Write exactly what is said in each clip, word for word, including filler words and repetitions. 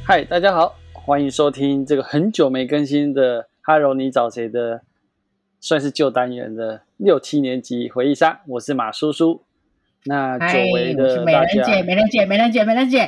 嗨，大家好，欢迎收听这个很久没更新的哈柔你找谁的，算是旧单元的六七年级回忆杀，我是马叔叔。那久违我是美的大家， 人姐，美人姐，美人姐，美人姐。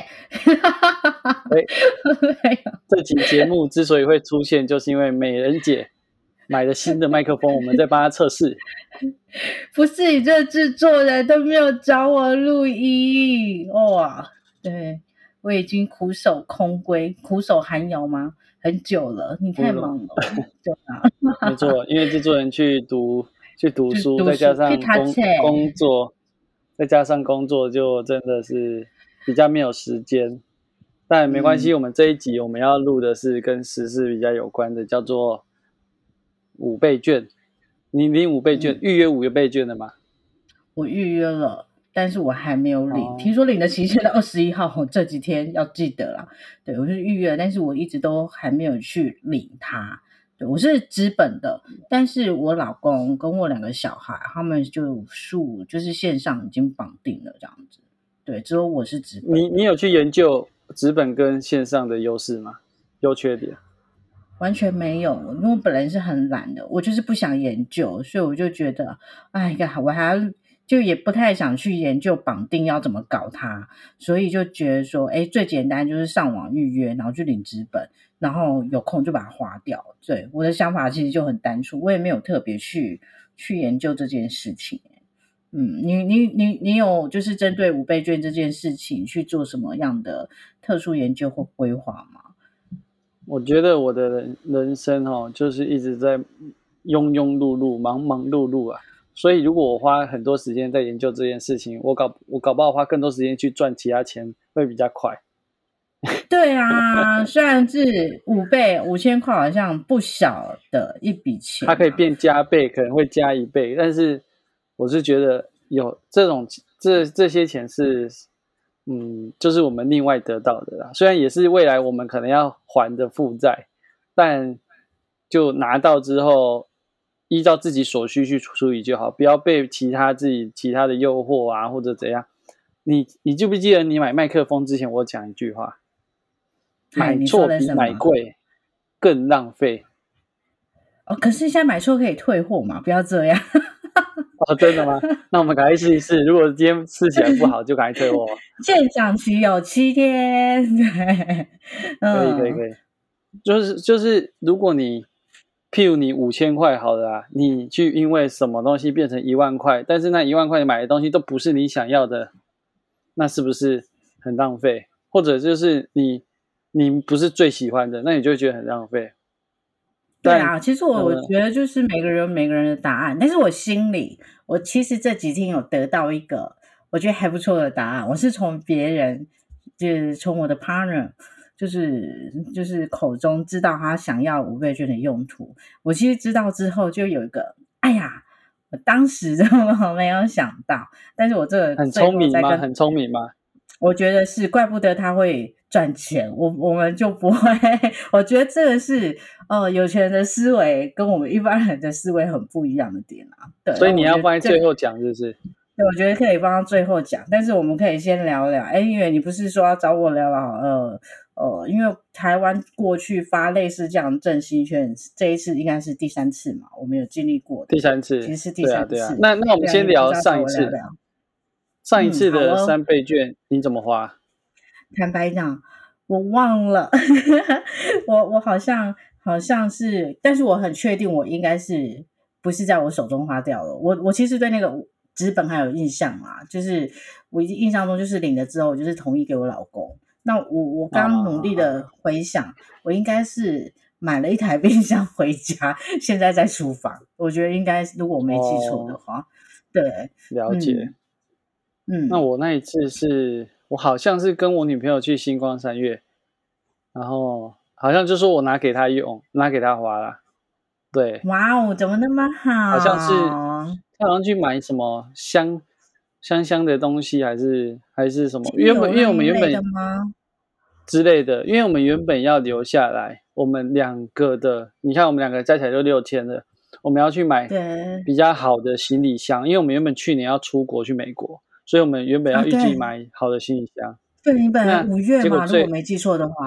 这集节目之所以会出现，就是因为美人姐买了新的麦克风，我们在帮她测试。 不是你这制作人都没有找我录音哇！对，我已经苦守空闺，苦守寒窑吗？很久了，你太忙了，对啊， 没错，因为制作人去读去读书， 读再加书去上工读册工作，再加上工作，就真的是比较没有时间。但没关系， 嗯我们这一集我们要录的是跟时事比较有关的，叫做五倍券。你领五倍券， 嗯， 预约五倍券了吗？ 我预约了，但是我还没有领。 哦， 听说领的期限到二十一号，我这几天要记得啦。对，我是预约了，但是我一直都还没有去领它。对，我是纸本的，但是我老公跟我两个小孩，他们就数就是线上已经绑定了这样子。对，只有我是纸本的， 你你有去研究纸本跟线上的优势吗？优缺点？ 完全没有。因为我本来是很懒的，我就是不想研究，所以我就觉得，哎呀，我还要就也不太想去研究绑定要怎么搞它，所以就觉得说，哎，最简单就是上网预约，然后去领纸本，然后有空就把它花掉。对，我的想法其实就很单纯，我也没有特别去去研究这件事情。嗯，你你你你有就是针对五倍券这件事情去做什么样的特殊研究或规划吗？ 我觉得我的人人生哦，就是一直在庸庸碌碌、忙忙碌碌啊。所以如果我花很多时间在研究这件事情，我搞我搞不好花更多时间去赚其他钱会比较快。 对啊，虽然是五倍五千块，好像不小的一笔钱啊。 它可以变加倍，可能会加一倍，但是我是觉得有这种这这些钱是，嗯，就是我们另外得到的啦。虽然也是未来我们可能要还的负债，但就拿到之后，依照自己所需去处理就好，不要被其他自己其他的诱惑啊或者怎样。你你记不记得你买麦克风之前我讲一句话？ 嗨， 买你说错比的什么？ 买贵更浪费。 哦，可是现在买错可以退货嘛？不要这样。 哦，真的吗？那我们赶快试一试。如果今天试起来不好，就赶快退货。 鉴赏期有七天。对， 可以，可以， 嗯， 可以。就是就是，如果你譬如你五千块好了啊，你去因为什么东西变成一万块，但是那一万块买的东西都不是你想要的，那是不是很浪费？或者就是你你不是最喜欢的，那你就会觉得很浪费。但对啊，其实我我呃， 觉得就是每个人有每个人的答案，但是我心里，我其实这几天有得到一个我觉得还不错的答案，我是从别人，就是从我的 partner，就是就是口中知道他想要五倍券的用途。我其实知道之后就有一个，哎呀，我当时怎么没有想到，但是我这个很最聪明吗？ 后再跟很聪明吗？ 我觉得是，怪不得他会赚钱，我我们就不会。我觉得这个是，呃，有钱人的思维跟我们一般人的思维很不一样的点啊。对， 所以那你要放在我觉得这， 最后讲，是不是？ 对，我觉得可以放到最后讲，但是我们可以先聊聊。哎，因为你不是说要找我聊聊，呃呃，因为台湾过去发类似这样振兴券，这一次应该是第三次嘛，我们有经历过，对不对？ 第三次， 其实是第对啊，对啊。 三次。 那那我们对啊，你先聊不是要找上一次， 我聊聊？ 上一嗯， 次的好哦。 三倍券你怎么花？ 坦白讲，我忘了。我我好像好像是，但是我很确定，我应该是不是在我手中花掉了。我我其实对那个纸本还有印象嘛，就是我印象中就是领了之后，我就是同意给我老公。那我我啊刚努力的回想，我应该是买了一台冰箱回家，现在在厨房。我觉得应该，如果我没记错的哦， 话，对， 了解。 嗯那嗯， 我那一次是我好像是跟我女朋友去星光三月，然后好像就说我拿给她用，拿给她花啦。对， 哇哦，怎么那么好像是好？ 她好像去买什么香香香的东西，还是还是什么？ 精油原本因为我那一类的们原本吗？ 之类的，因为我们原本要留下来，我们两个的，你看我们两个加起来就六千了，我们要去买对， 比较好的行李箱，因为我们原本去年要出国去美国，所以我们原本啊， 要预计对， 买好的行李箱。 对，你本来那五月嘛，如果结果最没记错的话。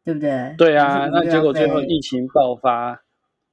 对不对？ 对啊， 还是五那结果最月要飞？ 后疫情爆发，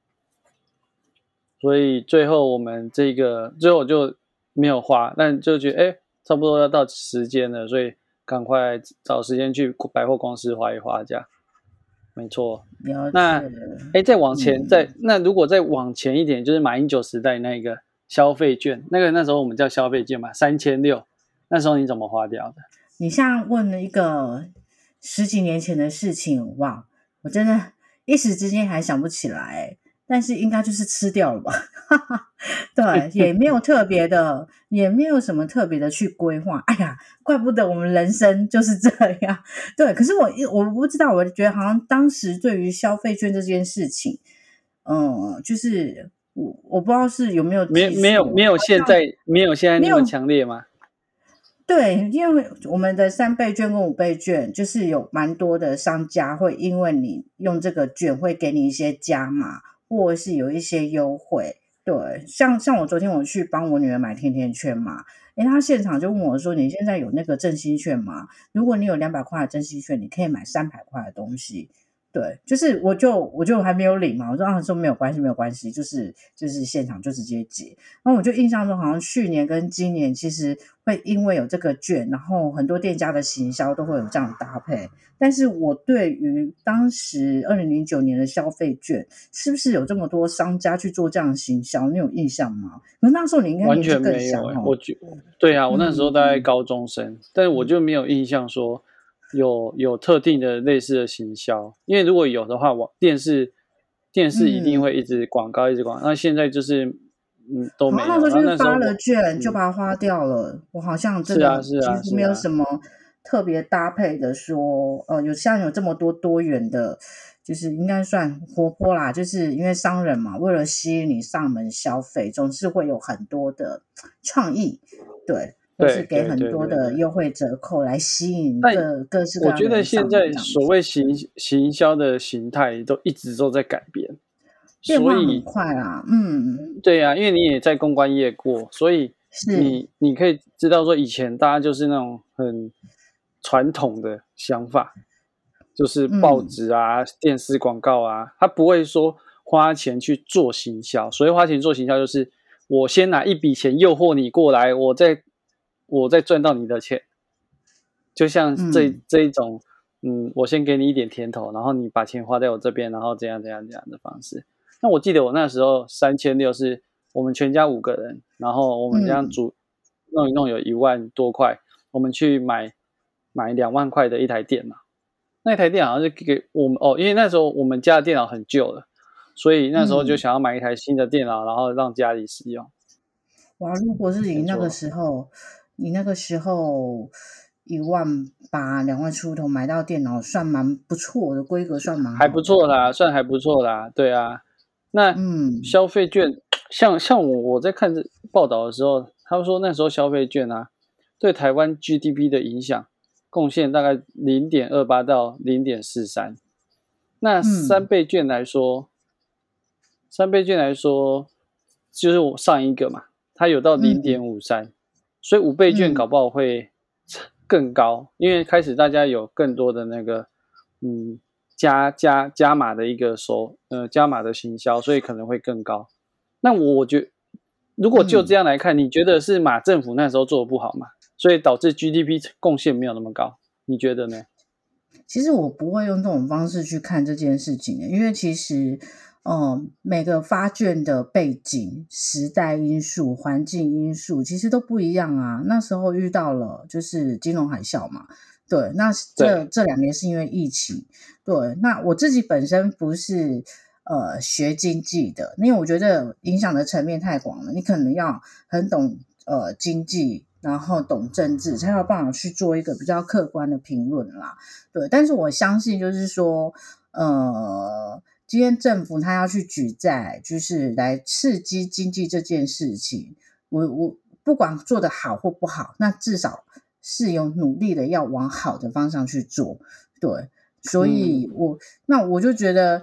所以最后我们这个最后就没有花，但就觉得哎，差不多要到时间了，所以赶快找时间去百货公司花一花，这样没错。 了那解， 哎，再往前，再嗯， 那如果再往前一点，就是马英九时代那个消费券，那个那时候我们叫消费券嘛，三千六，那时候你怎么花掉的？ 你像问了一个十几年前的事情，哇，我真的一时之间还想不起来，但是应该就是吃掉了吧？对，也没有特别的，也没有什么特别的去规划。哎呀，怪不得我们人生就是这样。对，可是我我不知道，我觉得好像当时对于消费券这件事情，嗯，就是我我不知道是有没有没记错， 没有没有现在没有现在没有那么强烈吗？ 对，因为我们的三倍券跟五倍券，就是有蛮多的商家会因为你用这个券，会给你一些加码，或者是有一些优惠。对，像像我昨天我去帮我女儿买甜甜圈嘛，诶，她现场就问我说：“你现在有那个振兴券吗？如果你有两百块的振兴券，你可以买三百块的东西。”对，就是我就我就还没有领嘛，我说啊说没有关系没有关系，就是就是现场就直接结。然后我就印象中好像去年跟今年其实会因为有这个券，然后很多店家的行销都会有这样的搭配。但是我对于当时二零零九年的消费券，是不是有这么多商家去做这样的行销，你有印象吗？可是那时候你应该完全年纪更没有哎、 小哦。 我觉对啊，我那时候大概嗯高中生，但是我就没有印象说有有特定的类似的行销，因为如果有的话，网电视电视一定嗯， 会一直广告一直广告，那现在就是嗯都好像没有，然后那时候就是那时候我发了券就嗯把它花掉了，我好像真是啊的是啊几乎没有是啊， 什么特别搭配的说，呃，有像有这么多多元的，就是应该算活泼啦，就是因为商人嘛，为了吸引你上门消费，总是会有很多的创意，对，或是给对对很多对对对。 的优惠折扣来吸引但各各式各我觉样的人上得现在门这样子， 所谓行行销的形态都一直都在改变， 变化很所以快啊，嗯， 对呀、因为你也在公关业过，所以是， 你你可以知道说，以前大家就是那种很传统的想法，就是报嗯， 纸啊、电视广告啊，他不会说花钱去做行销。所谓花钱做行销，就是我先拿一笔钱诱惑你过来，我再我再赚到你的钱。就像这嗯， 这一种，嗯，我先给你一点甜头，然后你把钱花在我这边，然后这样这样这样的方式。那我记得我那时候三千六是我们全家五个人，然后我们这样嗯， 煮弄一弄有一万多块，我们去买买两万块的一台电脑。那台电脑好像是给我们哦，因为那时候我们家的电脑很旧了，所以那时候就嗯。 想要买一台新的电脑，然后让家里使用。 哇，如果是你那个没错， 时候，你那个时候一万八、两万出头买到电脑，算蛮不错的，规格算蛮还不好的。 错啦，算还不错啦，对啊。那嗯消费券，像像我我在看这报道的时候，他们说那时候消费券啊，对台湾 G D P 的影响贡献大概零点二八到零点四三。那三嗯倍券来说，三倍券来说，就是我上一个嘛，它有到零嗯点五三，所以五倍券嗯搞不好会更高，因为开始大家有更多的那个嗯加加加码的一个收呃加码的行销，所以可能会更高。那我我觉如果就这嗯， 样来看，你觉得是马政府那时候做的不好吗？所以导致 G D P 贡献没有那么高，你觉得呢？ 其实我不会用这种方式去看这件事情的，因为其实，嗯，每个发券的背景、时代因素、环境因素其实都不一样啊。那时候遇到了就是金融海啸嘛，对，那这对， 这两年是因为疫情，对，那我自己本身不是呃学经济的，因为我觉得影响的层面太广了，你可能要很懂呃经济，然后懂政治，才有办法去做一个比较客观的评论啦。对，但是我相信就是说，呃，今天政府他要去举债，就是来刺激经济这件事情，我我不管做得好或不好，那至少是有努力的要往好的方向去做。对，所以嗯， 我那我就觉得，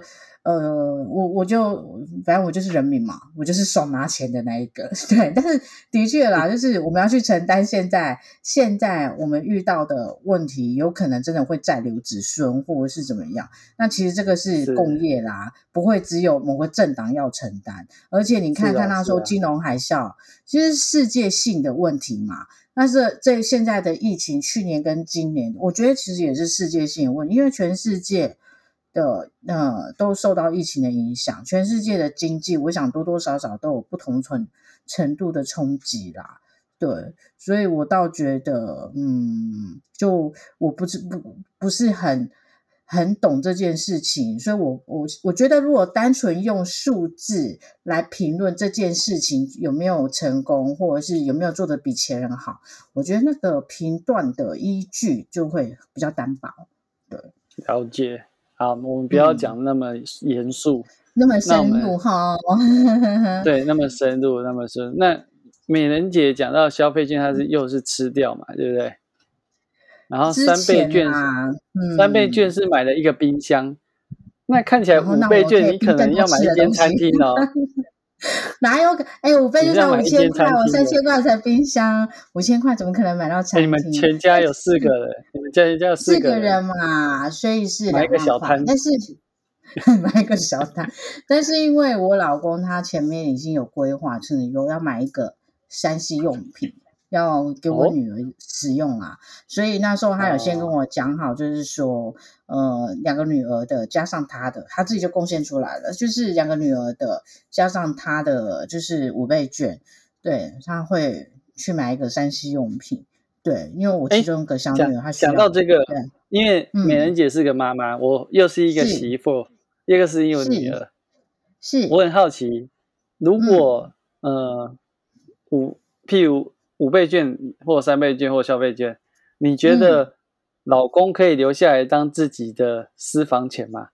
呃，我我就反正我就是人民嘛，我就是手拿钱的那一个，对。但是的确啦，就是我们要去承担现在现在我们遇到的问题，有可能真的会再留子孙，或者是怎么样。那其实这个是共业啦，不会只有某个政党要承担。而且你看看那时候金融海啸，其实是世界性的问题嘛。但是这现在的疫情，去年跟今年，我觉得其实也是世界性的问题，因为全世界的呃都受到疫情的影响，全世界的经济，我想多多少少都有不同程程度的冲击啦。对，所以我倒觉得，嗯，就我不是不不是很很懂这件事情，所以我我我觉得，如果单纯用数字来评论这件事情有没有成功，或者是有没有做得比前人好，我觉得那个评断的依据就会比较单薄。对， 了解。好，我们不要讲那么严肃、嗯， 那么深入哈。 对，那么深入，那么深入。那美人姐讲到消费券，它是又是吃掉嘛，对不对？然后三倍券，嗯、三倍券是买了一个冰箱，那看起来五倍券你可能要买一间餐厅哦。 哪有？哎、欸，五倍券才五千块，我三千块才冰箱，五千块怎么可能买到餐厅？ 欸、你们全家有四个人，你们全家有四个人， 四个人嘛，所以是买一个小摊， 但是买一个小摊，但是因为我老公他前面已经有规划，是有要买一个三 C 用品。要给我女儿使用啊、哦、所以那时候他有先跟我讲好，就是说、哦、呃，两个女儿的加上他的，他自己就贡献出来了，就是两个女儿的加上他的就是五倍券，对，他会去买一个三 C 用品，对，因为我其中一个小女儿她需要。 讲到这个，对，因为美人姐是个妈妈、嗯、我又是一个媳妇，一个是一个女儿， 是， 我很好奇，如果、嗯、呃五譬如五倍券或三倍券或消费券，你觉得老公可以留下来当自己的私房钱吗？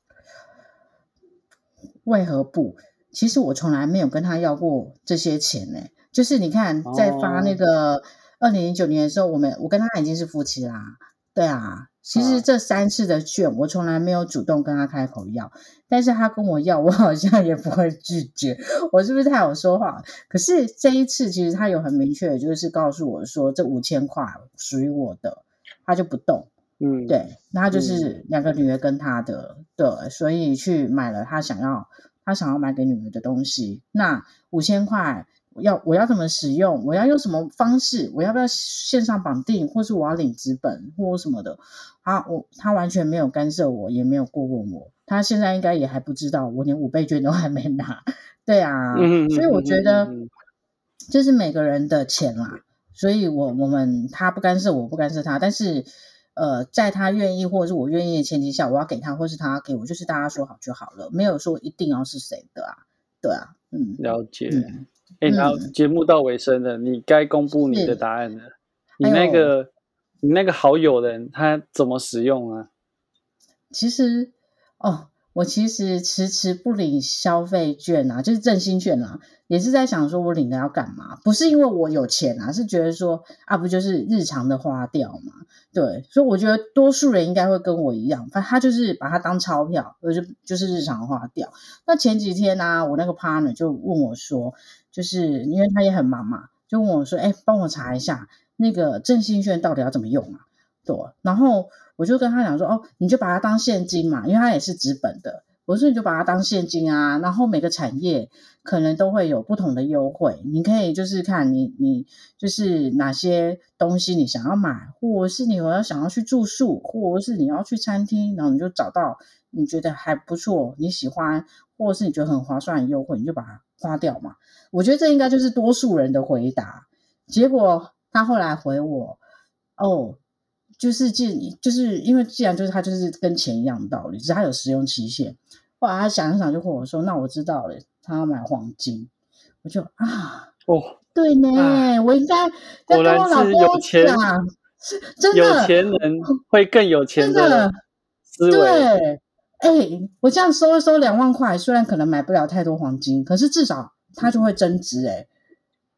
为何不？其实我从来没有跟他要过这些钱呢、欸。就是你看，在发那个二零零九年的时候，我们我跟他已经是夫妻啦，对啊。其实这三次的券，我从来没有主动跟他开口要，但是他跟我要，我好像也不会拒绝。我是不是太有说话？可是这一次，其实他有很明确的，就是告诉我说，这五千块属于我的，他就不动。嗯，对，那他就是两个女儿跟他的，对，所以去买了他想要他想要买给女儿的东西。那五千块。我要我要怎么使用？我要用什么方式？我要不要线上绑定，或是我要领纸本或什么的？他我他完全没有干涉我，也没有过问我。他现在应该也还不知道，我连五倍券都还没拿。对啊，嗯、所以我觉得这是每个人的钱啦。所以我我们他不干涉我，不干涉他，但是呃，在他愿意或者是我愿意的前提下，我要给他，或是他给我，就是大家说好就好了，没有说一定要是谁的啊。对啊，嗯， 了解。嗯哎、欸，然后节目到尾声了，你该公布你的答案了。你那个、哎、你那个好友人他怎么使用啊？ 其实哦，我其实迟迟不领消费券啊，就是振兴券啊，也是在想说我领了要干嘛？不是因为我有钱啊，是觉得说啊，不就是日常的花掉嘛？对，所以我觉得多数人应该会跟我一样，反正他就是把它当钞票，就就是日常花掉。那前几天啊，我那个 partner 就问我说，就是因为他也很忙嘛，就问我说，哎，帮我查一下那个振兴券到底要怎么用啊？对，然后我就跟他讲说，哦，你就把它当现金嘛，因为它也是纸本的。我说你就把它当现金啊，然后每个产业可能都会有不同的优惠，你可以就是看你你就是哪些东西你想要买，或者是你要想要去住宿，或者是你要去餐厅，然后你就找到你觉得还不错，你喜欢，或者是你觉得很划算的优惠，你就把它花掉嘛。我觉得这应该就是多数人的回答。结果他后来回我，哦。就是既就是因为既然就是他就是跟钱一样的道理，只是他有使用期限。后来他想一想就跟我说，那我知道了，他要买黄金。我就啊， 哦， 对呢、啊、我应该要跟我老公讲，真的有钱人会更有钱的思维。 对，哎、欸，我这样收一收两万块，虽然可能买不了太多黄金，可是至少它就会增值哎、欸。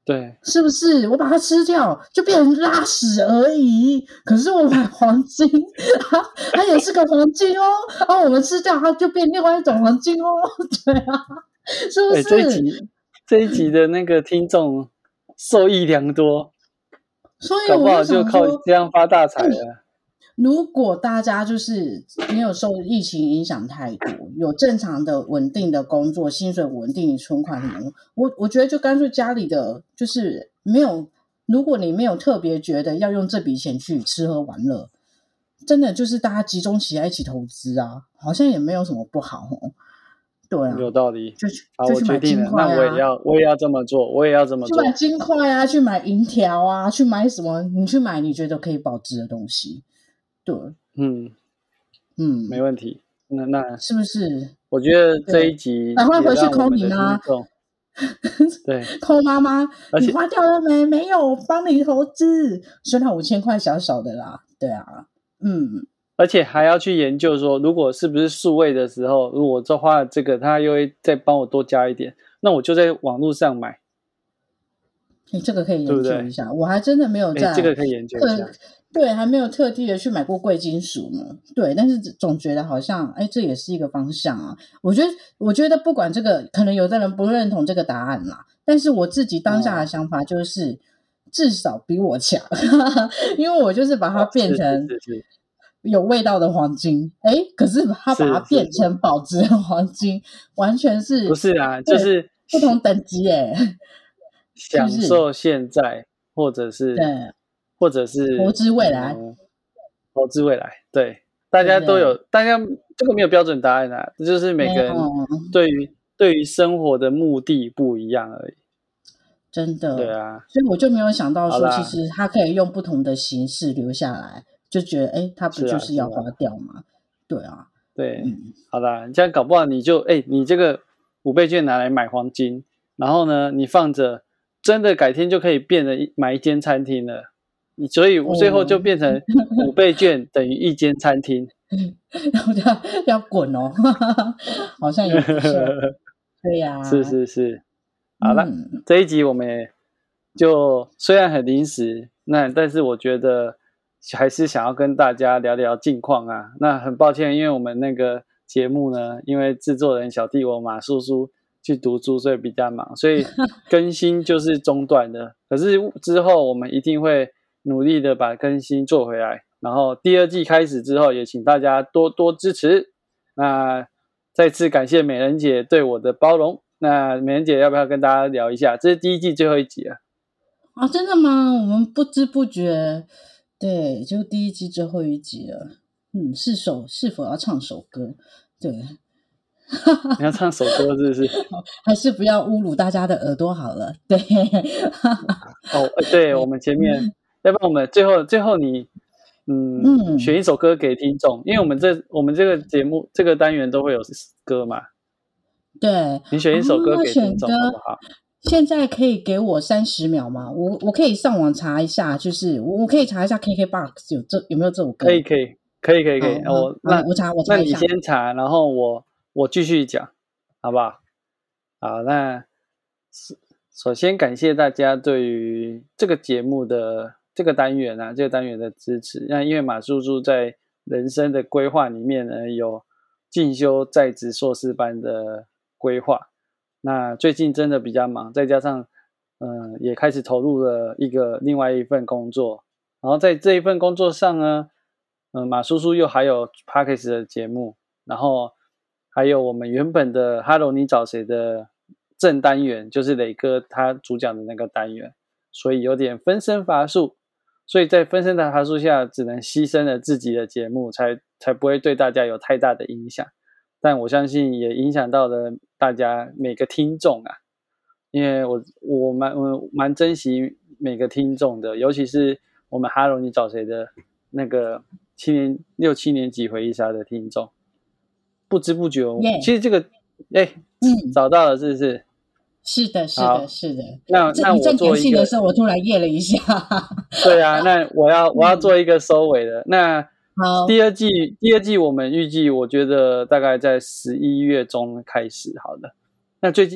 对， 是不是？我把它吃掉就变成拉屎而已，可是我买黄金，它它也是个黄金哦，然后我们吃掉它就变另外一种黄金哦，对啊，是不哎、这一是？ 集这一集的那个听众受益良多， 所以搞不我就想好就靠说， 这样发大财哎， 了。 如果大家就是没有受疫情影响太多，有正常的稳定的工作，薪水稳定，你存款什么，我我觉得就干脆家里的就是没有，如果你没有特别觉得要用这笔钱去吃喝玩乐，真的就是大家集中起来一起投资啊，好像也没有什么不好哦。对啊， 有道理。 就去好，我就去买金决定了，那我也块啊， 要我也要这么做，我也要这么去买做。 金块啊，去买银条啊，去买什么？你去买你觉得可以保值的东西。对， 嗯， 嗯， 没问题。那那是不是？ 我觉得这对， 一集赶快也回去扣让我们的听你妈， 众对， 扣妈妈， 而且你花掉了没？没有，我帮你投资。虽然五千块小小的啦，对啊，嗯， 而且还要去研究说，如果是不是数位的时候，如果我这花了这个，他又会再帮我多加一点，那我就在网络上买， 你这个可以对不对？ 研究一下，我还真的没有哎，这在个可以研究一特下。 对，还没有特地的去买过贵金属呢。对，但是总觉得好像，哎，这也是一个方向啊。我觉得，我觉得不管这个，可能有的人不认同这个答案啦，但是我自己当下的哦想法就是，至少比我强，因为我就是把它哦，是是变成是是有味道的黄金，哎，可是他把它是是， 变成保值的黄金，完全是不是啊？就对是不同等级，哎，是不是？ 享受现在，或者是对， 或者是投资未来， 嗯，投资未来。对，大对不对？ 家都有，大家这个没有标准答案啊，这就是每没个人有， 对于对于生活的目的不一样而已。 真的， 对啊， 所以我就没有想到说，其好啦， 实它可以用不同的形式留下来，就觉得，哎，它不是就是要花啊是啊， 掉吗？对啊， 对， 嗯， 好啦，这样搞不好你就哎，你这个五倍券拿来买黄金，然后呢，你放着，真的改天就可以变得一买一间餐厅了。你所以最后哦， 就变成五倍券等于一间餐厅。 然后就要要滚哦，好像也不错，对是呀， 是是，好了， 嗯， 这一集我们也就虽然很临时，那但是我觉得还是想要跟大家聊聊近况啊。那很抱歉，因为我们那个节目呢，因为制作人小弟我马叔叔去读书，所以比较忙，所以更新就是中断的。可是之后我们一定会努力的把更新做回来。然后第二季开始之后，也请大家多多支持。那再次感谢美人姐对我的包容。那美人姐要不要跟大家聊一下？这是第一季最后一集了。 啊，真的吗？我们不知不觉，对，就第一季最后一集了，嗯，是首是否要唱首歌？对， 你要唱首歌是不是？ 还是不要侮辱大家的耳朵好了。对， 哦，对，我们前面，要不然我们最后最后你，嗯， 嗯， 选一首歌给听众，因为我们这我们这个节目这个单元都会有歌嘛， 对， 你选一首歌啊， 给听众选歌， 好不好？ 现在可以给我三十秒吗？我我可以上网查一下，就是我我可以查一下 K K B O X 有这有没有这首歌？ 可以可以可以可以可以， 好好我那好，我查我那你查一下。 先查，然后我我继续讲，好不好？好，那首首先感谢大家对于这个节目的这个单元啊，这个单元的支持。那因为马叔叔在人生的规划里面呢，有进修在职硕士班的规划。那最近真的比较忙，再加上嗯、呃，也开始投入了一个另外一份工作。然后在这一份工作上呢，嗯、呃，马叔叔又还有 Podcast 的节目，然后还有我们原本的 Hello 你找谁的正单元，就是磊哥他主讲的那个单元，所以有点分身乏术。所以在分身乏术下，只能牺牲了自己的节目，才才不会对大家有太大的影响。但我相信也影响到了大家每个听众啊，因为我我蛮我蛮珍惜每个听众的，尤其是我们 Hello 你找谁的那个七年六七年级回忆杀的听众，不知不觉， 耶， 其实这个哎嗯， 找到了是不是？ 是的，是的， 好， 是的。 那那我这你正做一个， 填信的时候，我突然耶了一下。 对啊，那我要我要嗯， 做一个收尾的。那好， 第二季第二季我们预计，我觉得大概在十一月中开始，好的。那最近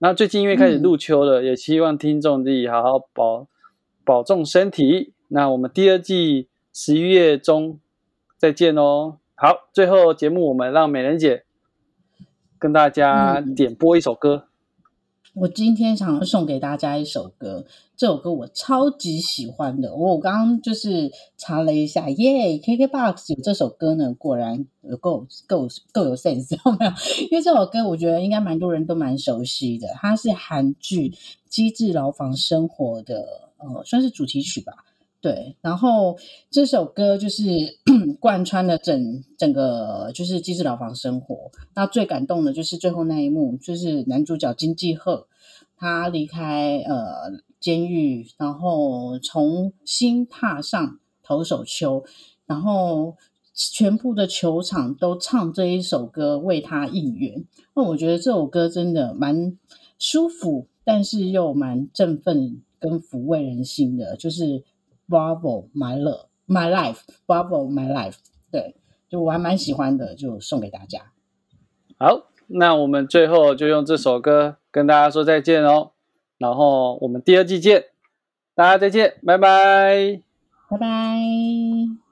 那最近因为开始入秋了，嗯、也希望听众自己好好保保重身体。那我们第二季十一月中再见哦。好，最后节目我们让美人姐跟大家点播一首歌。 嗯、我今天想要送给大家一首歌，这首歌我超级喜欢的。我刚刚就是查了一下，耶 ，K K B O X 有这首歌呢，果然有够够够有 sense， 知道没有？因为这首歌我觉得应该蛮多人都蛮熟悉的，它是韩剧《机智牢房生活》的，呃，算是主题曲吧。对，然后这首歌就是贯穿了整整个就是机智牢房生活。那最感动的就是最后那一幕，就是男主角金继赫他离开呃监狱，然后重新踏上投手丘，然后全部的球场都唱这一首歌为他应援。那我觉得这首歌真的蛮舒服，但是又蛮振奋跟抚慰人心的，就是。Bravo my love my life Bravo my life 对，就我还蛮喜欢的，就送给大家。 好，那我们最后就用这首歌跟大家说再见哦，然后我们第二季见，大家再见，拜拜， 拜拜。